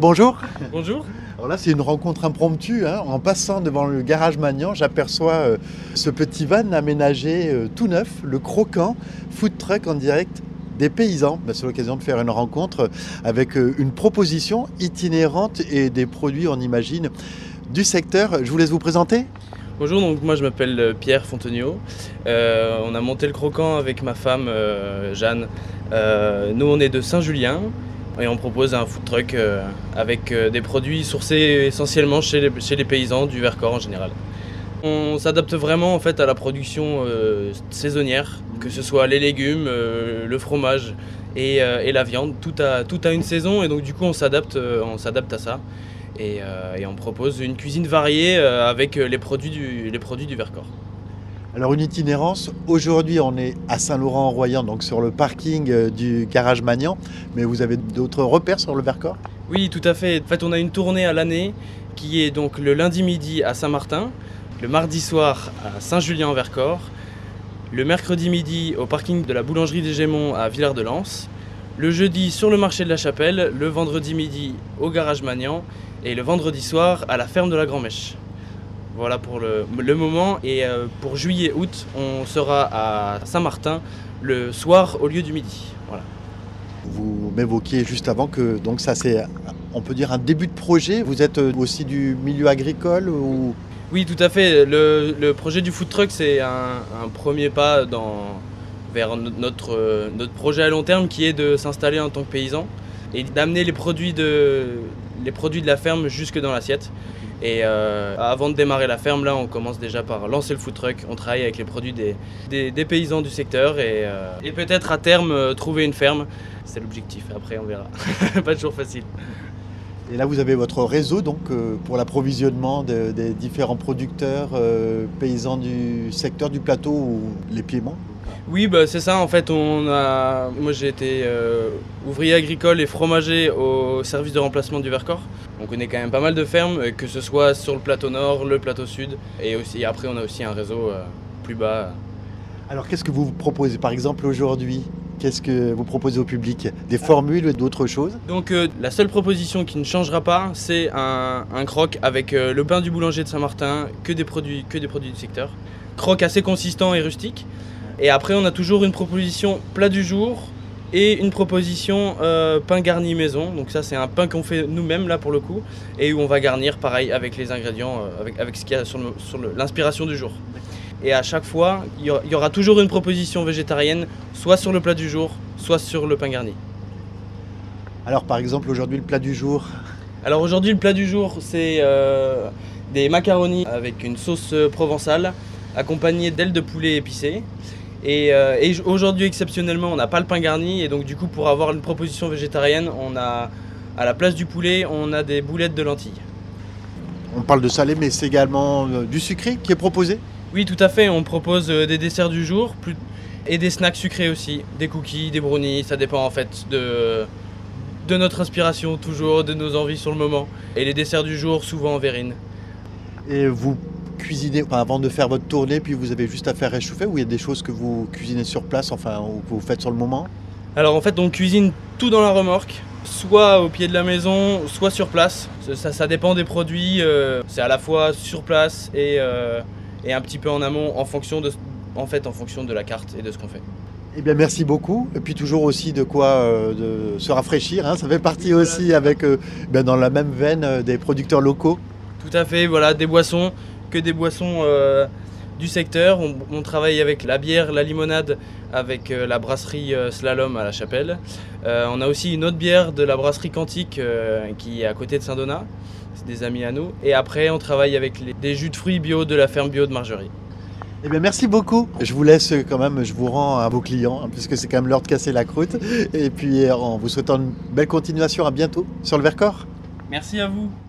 bonjour. Bonjour. Alors là, c'est une rencontre impromptue, hein. En passant devant le garage Magnan, j'aperçois ce petit van aménagé tout neuf, le Croquant, food truck en direct des paysans. C'est l'occasion de faire une rencontre avec une proposition itinérante et des produits, on imagine, du secteur. Je vous laisse vous présenter. Bonjour, donc moi je m'appelle Pierre Fontenot. On a monté le Croquant avec ma femme Jeanne. Nous on est de Saint-Julien et on propose un food truck avec des produits sourcés essentiellement chez les paysans du Vercors en général. On s'adapte vraiment en fait à la production saisonnière, que ce soit les légumes, le fromage et la viande. Tout a une saison et donc du coup on s'adapte à ça. Et on propose une cuisine variée avec les produits du Vercors. Alors une itinérance, aujourd'hui on est à Saint-Laurent-en-Royans, donc sur le parking du garage Magnan, mais vous avez d'autres repères sur le Vercors? Oui, tout à fait. En fait, on a une tournée à l'année qui est donc le lundi midi à Saint-Martin, le mardi soir à Saint-Julien-en-Vercors, le mercredi midi au parking de la boulangerie des Gémons à Villard-de-Lans, le jeudi sur le marché de la Chapelle, le vendredi midi au garage Magnan et le vendredi soir à la ferme de la Grand-Mèche. Voilà pour le moment. Et pour juillet-août, on sera à Saint-Martin le soir au lieu du midi. Voilà. Vous m'évoquiez juste avant que donc ça c'est, on peut dire, un début de projet. Vous êtes aussi du milieu agricole ou... Oui, tout à fait. Le projet du food truck, c'est un premier pas vers notre projet à long terme qui est de s'installer en tant que paysan et d'amener les produits de la ferme jusque dans l'assiette. Et avant de démarrer la ferme, là, on commence déjà par lancer le food truck. On travaille avec les produits des paysans du secteur et peut-être à terme trouver une ferme. C'est l'objectif. Après, on verra. Pas toujours facile. Et là, vous avez votre réseau donc pour l'approvisionnement des différents producteurs paysans du secteur du plateau ou les Piémonts. Oui, c'est ça. En fait, moi j'ai été ouvrier agricole et fromager au service de remplacement du Vercors. On connaît quand même pas mal de fermes, que ce soit sur le plateau nord, le plateau sud, et après on a aussi un réseau plus bas. Alors qu'est-ce que vous proposez par exemple aujourd'hui? Qu'est-ce que vous proposez au public? Des formules et d'autres choses? Donc la seule proposition qui ne changera pas, c'est un croque avec le pain du boulanger de Saint-Martin, que des produits du secteur. Croque assez consistant et rustique. Et après on a toujours une proposition plat du jour et une proposition pain garni maison. Donc ça c'est un pain qu'on fait nous-mêmes là pour le coup et où on va garnir pareil avec les ingrédients, avec ce qu'il y a sur l'inspiration du jour. Et à chaque fois il y aura toujours une proposition végétarienne, soit sur le plat du jour, soit sur le pain garni. Alors par exemple aujourd'hui le plat du jour? Alors aujourd'hui le plat du jour c'est des macaronis avec une sauce provençale accompagnée d'ailes de poulet épicées. Et aujourd'hui exceptionnellement on n'a pas le pain garni et donc du coup pour avoir une proposition végétarienne on a à la place du poulet on a des boulettes de lentilles. On parle de salé mais c'est également du sucré qui est proposé? Oui tout à fait, on propose des desserts du jour et des snacks sucrés aussi, des cookies, des brownies, ça dépend en fait de notre inspiration toujours, de nos envies sur le moment. Et les desserts du jour souvent en verrine. Et vous cuisinez avant de faire votre tournée, puis vous avez juste à faire réchauffer, ou il y a des choses que vous cuisinez sur place, enfin, ou que vous faites sur le moment? Alors en fait on cuisine tout dans la remorque, soit au pied de la maison, soit sur place. Ça dépend des produits, c'est à la fois sur place et un petit peu en amont en fonction de la carte et de ce qu'on fait. Eh bien merci beaucoup, et puis toujours aussi de quoi de se rafraîchir, hein. Ça fait partie aussi avec, dans la même veine des producteurs locaux. Tout à fait, voilà, des boissons du secteur. On travaille avec la bière, la limonade avec la brasserie Slalom à la Chapelle. On a aussi une autre bière de la brasserie Quantique qui est à côté de Saint-Donat. C'est des amis à nous. Et après, on travaille avec des jus de fruits bio de la ferme bio de Margerie. Eh bien merci beaucoup. Je vous laisse quand même, je vous rends à vos clients, hein, puisque c'est quand même l'heure de casser la croûte. Et puis en vous souhaitant une belle continuation, à bientôt sur le Vercors. Merci à vous.